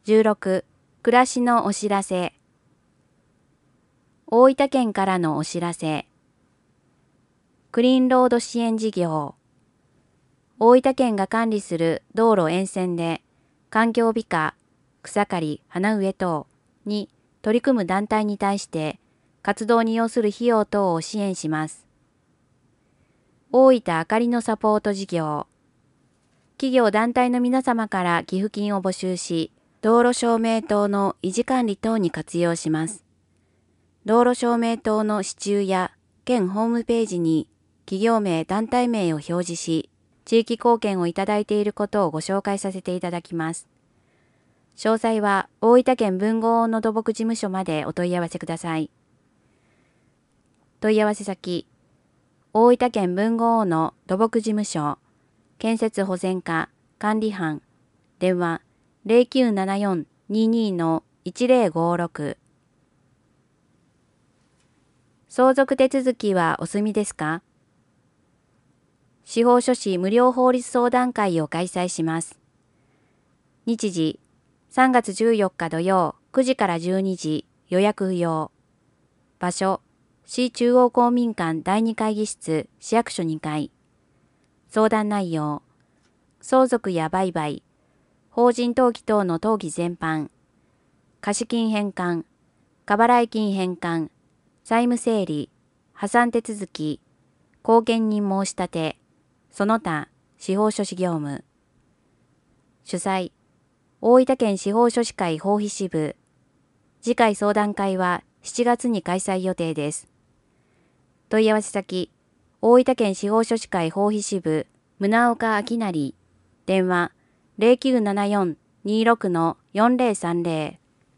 16、暮らしのお知らせ。大分県からのお知らせ。クリーンロード支援事業。大分県が管理する道路沿線で、環境美化、草刈り、花植え等に取り組む団体に対して、活動に要する費用等を支援します。大分あかりのサポート事業。企業団体の皆様から寄付金を募集し、道路照明灯の維持管理等に活用します。道路照明灯の支柱や県ホームページに企業名・団体名を表示し、地域貢献をいただいていることをご紹介させていただきます。詳細は大分県豊後大野土木事務所までお問い合わせください。問い合わせ先、大分県豊後大野土木事務所、建設保全課管理班、電話0974-22-1056。相続手続きはお済みですか？司法書士無料法律相談会を開催します。日時、3月14日土曜9時から12時、予約不要。場所、市中央公民館第2会議室、市役所2階。相談内容、相続や売買、法人登記等の登記全般、貸金返還、過払い金返還、債務整理、破産手続き、後見人申し立て、その他司法書士業務。主催、大分県司法書士会法費支部。次回相談会は7月に開催予定です。問い合わせ先、大分県司法書士会法費支部、宗岡明成、電話0974-26-4030。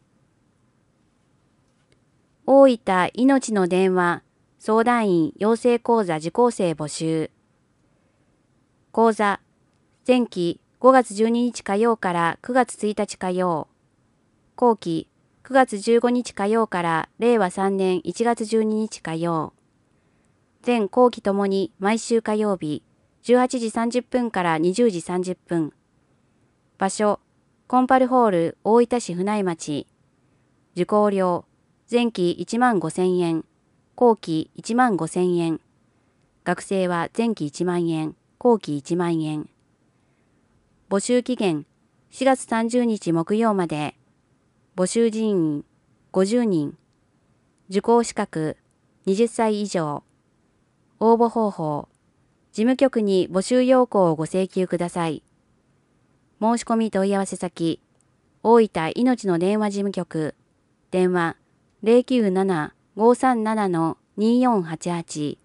大分いのちの電話相談員養成講座受講生募集。講座、前期5月12日火曜から9月1日火曜。後期9月15日火曜から令和3年1月12日火曜。前後期ともに毎週火曜日、18時30分から20時30分。場所、コンパルホール大分市船井町。受講料、前期15,000円、後期15,000円。学生は前期1万円、後期1万円。募集期限、4月30日木曜まで。募集人員、50人。受講資格、20歳以上。応募方法、事務局に募集要項をご請求ください。申し込み問い合わせ先、大分いのちの電話事務局、電話097537-2488